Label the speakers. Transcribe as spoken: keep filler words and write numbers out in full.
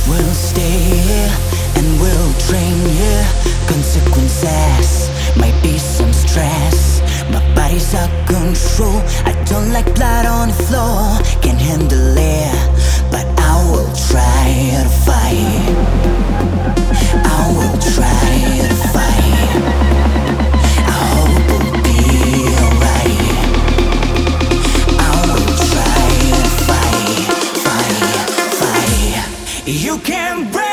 Speaker 1: We'll stay here and we'll train here. Consequences might be some stress. My body's out control. I don't like blood on the floor. Can't handle it, but I will try to fight. I will try to fight. I hope we'll be alright. I will try to fight, fight, fight. You can break